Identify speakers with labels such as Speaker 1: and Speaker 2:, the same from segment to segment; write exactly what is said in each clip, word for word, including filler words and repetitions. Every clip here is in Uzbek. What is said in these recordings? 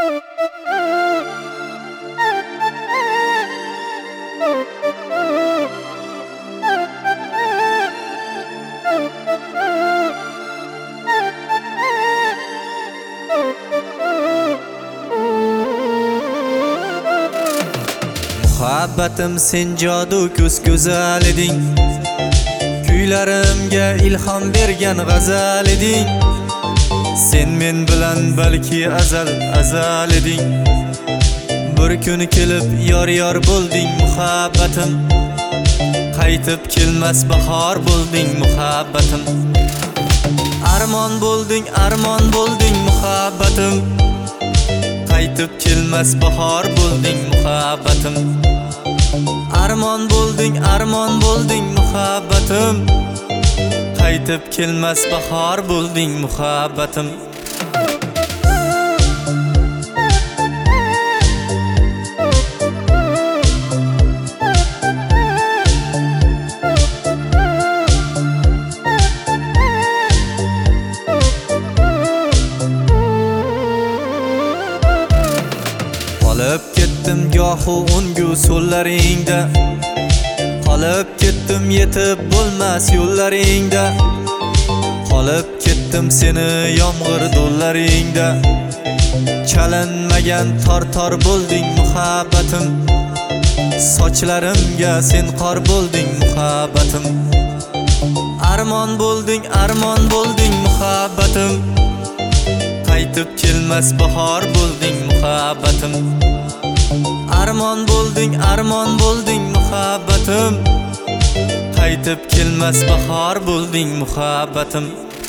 Speaker 1: Muhabbatim sen jodu ko'z go'zal eding, kuylarimga ilhom bergan g'azal eding. Sen men bilan balki azal azal eding. Bir kun kelib yor yor bo'lding muhabbatim, qaytib kelmas bahor bo'lding muhabbatim. Armon bo'lding armon bo'lding muhabbatim, qaytib kelmas bahor bo'lding muhabbatim. Armon bo'lding armon bo'lding muhabbatim, qaytib kelmas bahor bo'lding muhabbatim. Qolib ketdim gohu ungu so'llaringda, qolib ketdim yetib bo'lmas yo'llaringda, qolib ketdim seni yomg'ir do'llaringda. Chalinmagan tor-tor bo'lding muhabbatim, sochlarimga sen qor bo'lding muhabbatim. Armon bo'lding armon bo'lding muhabbatim, qaytib kelmas bahor bo'lding muhabbatim. Armon bo'lding armon bo'lding muhabbatim, qaytib kelmas bahor bo'lding muhabbatim.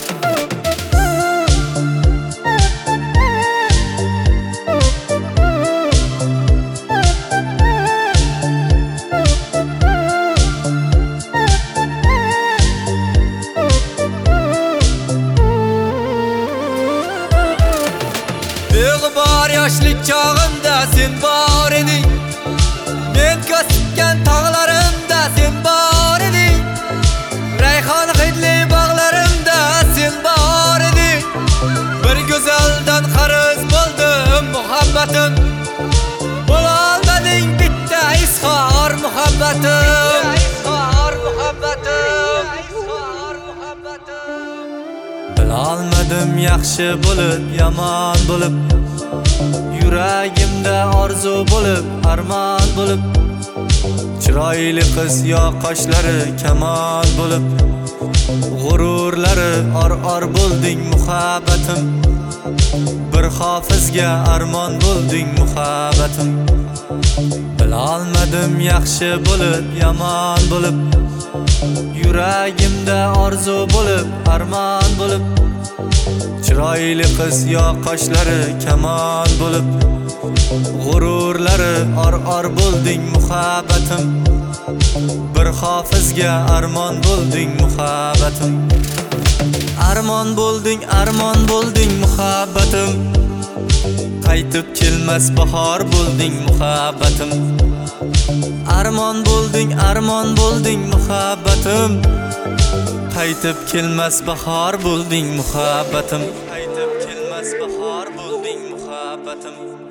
Speaker 1: Beg'ubor yoshlik chog'imda sen bor eding, men ko'sgan tog'larimda sen bor eding, rayhon hidli bog'larimda sen bor eding. Bir go'zaldan qarz bo'ldim muhabbatim, bo'lolmading bitta izhor muhabbatim. Izhor muhabbatim, izhor muhabbatim. Bilolmadim yaxshi bo'lib yomon bo'lib, yuragimda orzu bo'lib armon bo'lib, chiroyli qiz yo qoshlari kamon bo'lib, g'ururlari or-or bo'lding muhabbatim. Bir hofizga armon bo'lding muhabbatim. Bilolmadim yaxshi bo'lib yomon bo'lib, yuragimda orzu bo'lib armon bo'lib, chiroyli qiz yo qoshlari kamon bo'lib, g'ururlari or-or bo'lding muhabbatim. Bir hofizga armon bo'lding muhabbatim. Armon bo'lding armon bo'lding muhabbatim, qaytib kelmas bahor bo'lding muhabbatim. Armon bo'lding armon bo'lding muhabbatim, qaytib kelmas bahor bo'lding muhabbatim. Qaytib kelmas bahor bo'lding muhabbatim.